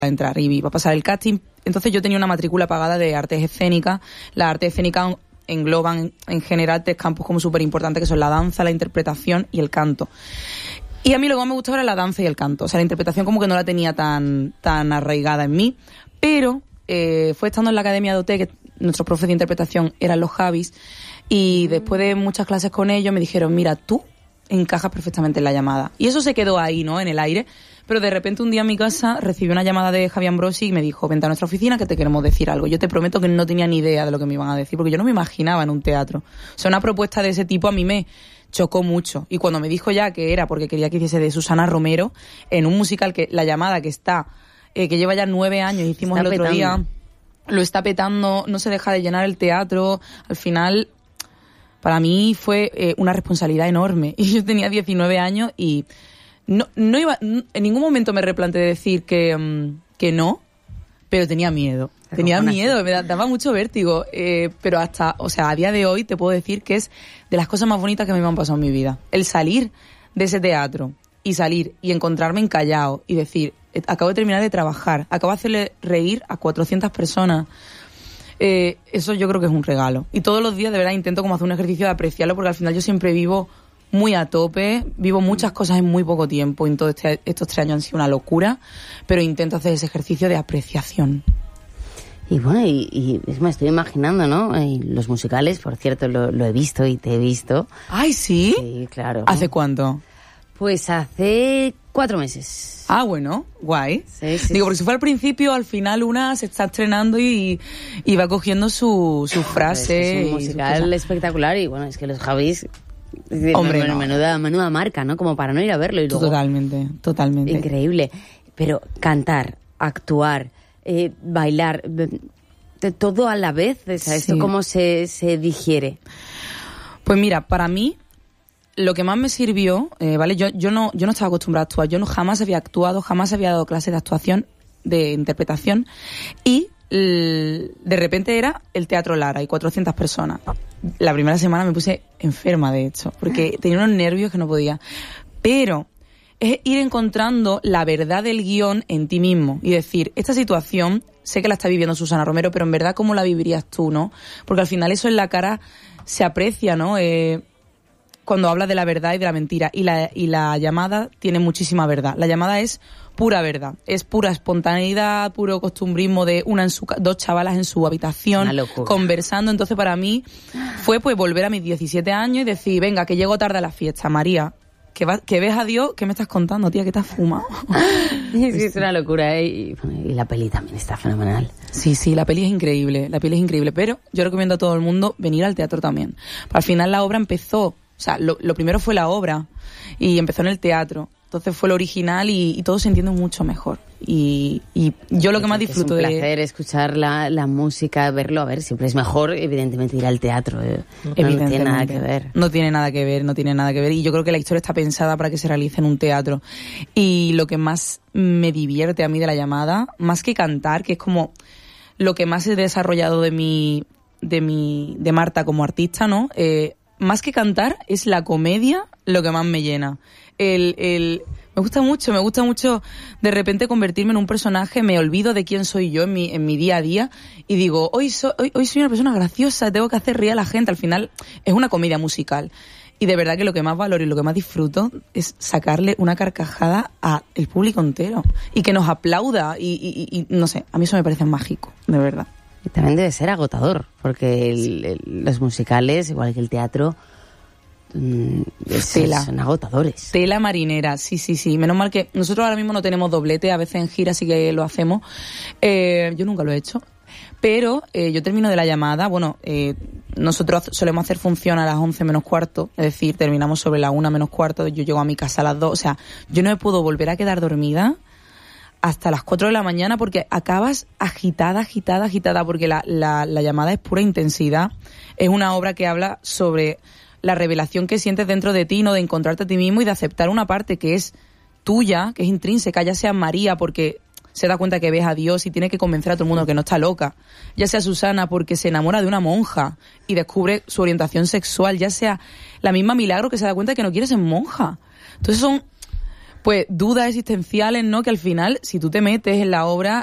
entrar y iba a pasar el casting. Entonces yo tenía una matrícula pagada de artes escénicas. Las artes escénicas engloban en general 3 campos como súper importantes, que son la danza, la interpretación y el canto. Y a mí lo que más me gustaba era la danza y el canto. O sea, la interpretación como que no la tenía tan arraigada en mí. Pero fue estando en la Academia de OT, que nuestros profes de interpretación eran los Javis, y después de muchas clases con ellos me dijeron, mira, tú encajas perfectamente en La Llamada. Y eso se quedó ahí, ¿no?, en el aire. Pero de repente un día en mi casa recibí una llamada de Javi Ambrosi y me dijo, vente a nuestra oficina que te queremos decir algo. Yo te prometo que no tenía ni idea de lo que me iban a decir, porque yo no me imaginaba en un teatro. O sea, una propuesta de ese tipo a mí me chocó mucho. Y cuando me dijo ya que era porque quería que hiciese de Susana Romero, en un musical que La Llamada, que está, que lleva ya 9 años, hicimos el otro día, lo está petando, no se deja de llenar el teatro. Al final, para mí fue una responsabilidad enorme. Y yo tenía 19 años y no iba, en ningún momento me replanteé decir que no, pero tenía miedo. Tenía miedo, me daba mucho vértigo, pero hasta, o sea, a día de hoy te puedo decir que es de las cosas más bonitas que a mí me han pasado en mi vida. El salir de ese teatro y salir y encontrarme en Callao y decir, acabo de terminar de trabajar, acabo de hacerle reír a 400 personas. Eso yo creo que es un regalo. Y todos los días de verdad intento como hacer un ejercicio de apreciarlo, porque al final yo siempre vivo muy a tope, vivo muchas cosas en muy poco tiempo, y estos 3 años han sido una locura, pero intento hacer ese ejercicio de apreciación. Y bueno, y me estoy imaginando, ¿no? Y los musicales, por cierto, lo he visto y te he visto. ¡Ay, sí! Sí, claro. ¿Hace cuánto? Pues hace 4 meses. Ah, bueno, guay. Sí, Digo, porque si fue al principio, al final una se está estrenando y va cogiendo su frase. Es un musical espectacular, y bueno, es que los Javis... Hombre, menuda marca, ¿no? Como para no ir a verlo y luego... Totalmente. Increíble. Pero cantar, actuar, bailar, de todo a la vez, o sea, ¿esto cómo se digiere? Pues mira, para mí, lo que más me sirvió, ¿vale? Yo no estaba acostumbrada a actuar, jamás había actuado, jamás había dado clases de actuación, de interpretación, y de repente era el Teatro Lara y 400 personas. La primera semana me puse enferma, de hecho, porque tenía unos nervios que no podía. Pero es ir encontrando la verdad del guión en ti mismo y decir, esta situación sé que la está viviendo Susana Romero, pero en verdad, ¿cómo la vivirías tú, no? Porque al final eso en la cara se aprecia, ¿no? Cuando habla de la verdad y de la mentira. Y la Llamada tiene muchísima verdad. La Llamada es pura verdad. Es pura espontaneidad, puro costumbrismo de dos chavalas en su habitación conversando. Entonces para mí fue pues volver a mis 17 años y decir, venga, que llego tarde a la fiesta, María. Que ves a Dios, ¿qué me estás contando, tía? ¿Qué te has fumado? Sí, es una locura, ¿eh? Y la peli también está fenomenal. Sí, la peli es increíble, pero yo recomiendo a todo el mundo venir al teatro también. Al final la obra empezó, o sea, lo primero fue la obra y empezó en el teatro. Entonces fue lo original y todo se entiende mucho mejor. Y yo lo que más disfruto es un placer escuchar la música, verlo. A ver, siempre es mejor, evidentemente, ir al teatro. No tiene nada que ver. No tiene nada que ver. Y yo creo que la historia está pensada para que se realice en un teatro. Y lo que más me divierte a mí de La Llamada, más que cantar, que es como lo que más he desarrollado de Marta como artista, ¿no? Más que cantar, es la comedia lo que más me llena. Me gusta mucho de repente convertirme en un personaje, me olvido de quién soy yo en mi día a día y digo, hoy soy una persona graciosa, tengo que hacer reír a la gente. Al final es una comedia musical y de verdad que lo que más valoro y lo que más disfruto es sacarle una carcajada al público entero y que nos aplauda y no sé, a mí eso me parece mágico, de verdad. Y también debe ser agotador, porque los musicales, igual que el teatro, son agotadores. Tela marinera, sí. Menos mal que nosotros ahora mismo no tenemos doblete, a veces en gira sí que lo hacemos. Yo nunca lo he hecho. Pero yo termino de La Llamada, nosotros solemos hacer función a las 11 menos cuarto, es decir, terminamos sobre la 1 menos cuarto, yo llego a mi casa a las 2, o sea, yo no me puedo volver a quedar dormida hasta las 4 de la mañana porque acabas agitada, porque la Llamada es pura intensidad. Es una obra que habla sobre la revelación que sientes dentro de ti, ¿no? De encontrarte a ti mismo y de aceptar una parte que es tuya, que es intrínseca, ya sea María porque se da cuenta que ves a Dios y tiene que convencer a todo el mundo que no está loca, ya sea Susana porque se enamora de una monja y descubre su orientación sexual, ya sea la misma Milagro que se da cuenta que no quiere ser monja. Entonces pues dudas existenciales, ¿no? Que al final, si tú te metes en la obra,